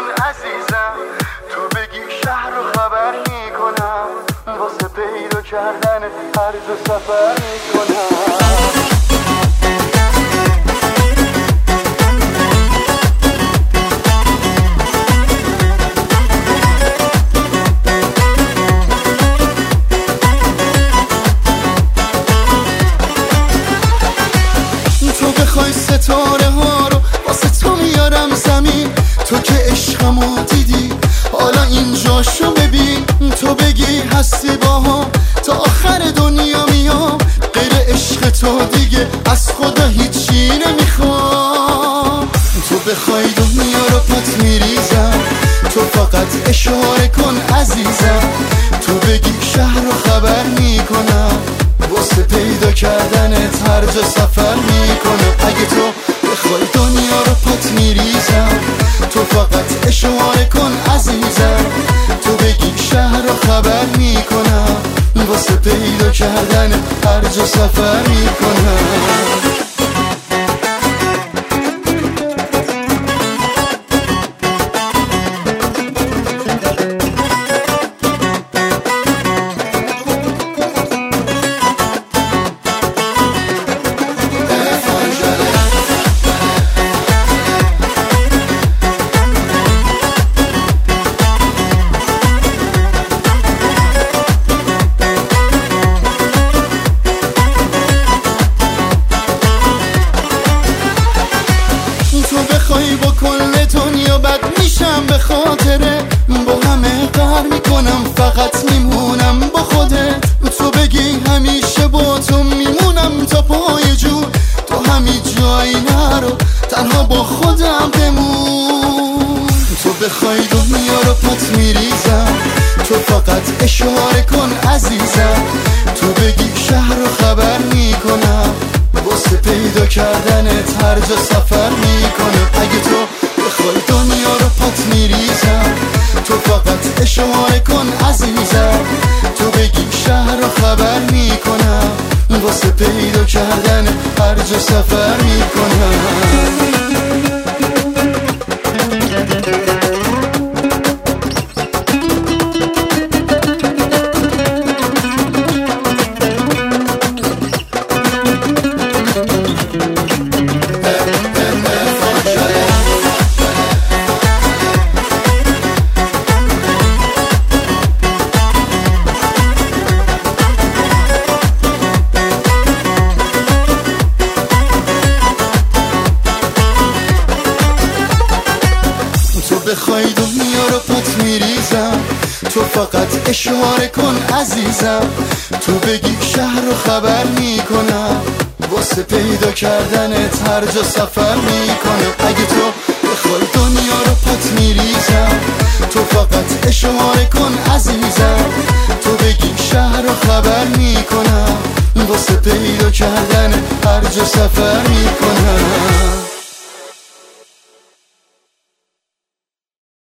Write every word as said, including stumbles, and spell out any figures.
کن عزیزم، تو بگی شهر رو خبر میکنم، واسه پیدا کردن هرج و سفر میکنم. ستاره ها رو واسه تو میارم زمین، تو که عشقمو دیدی حالا اینجاشو ببین. تو بگی هستی باها تا آخر دنیا میام، غیر عشق تو دیگه از خدا هیچی نمیخوام. تو بخوای دنیا رو پات میریزم، تو فقط اشاره کن عزیزم، تو بگی شهر رو خبر میکنم، واسه پیدا کردنت هر جا سفر میکنم. اگه تو بخوای دنیا رو پات میریزم، تو فقط اشاره کن عزیزم، تو بگی شهر رو خبر میکنم، واسه پیدا کردن هر جا سفر میکنم. بخوای با کل دنیا بد میشم به خاطره، با همه قهر میکنم فقط میمونم با خودت. تو بگی همیشه با تو میمونم تا پای جون، تو همین جایی نرو تنها با خودم بمون. تو بخوای دنیا رو پات میریزم، تو فقط اشاره کن عزیزم، تو بگی شهر رو خبر میکنم، واسه پیدا کردنت هر جا سفر میکنم. اگه تو بخوای دنیا رو پات میریزم، تو فقط اشاره کن عزیزم، تو بگی شهر رو خبر میکنم، واسه پیدا کردن هر جا سفر میکنم. بخوای دنیا رو پات میریزم، تو فقط اشاره کن عزیزم، تو بگی شهر رو خبر میکنم، واسه پیدا کردنت هر جا سفر میکنم. اگه تو بخوای دنیا رو پات میریزم، تو فقط اشاره کن عزیزم، تو بگی شهر رو خبر میکنم، واسه پیدا کردن هر جا سفر میکنم.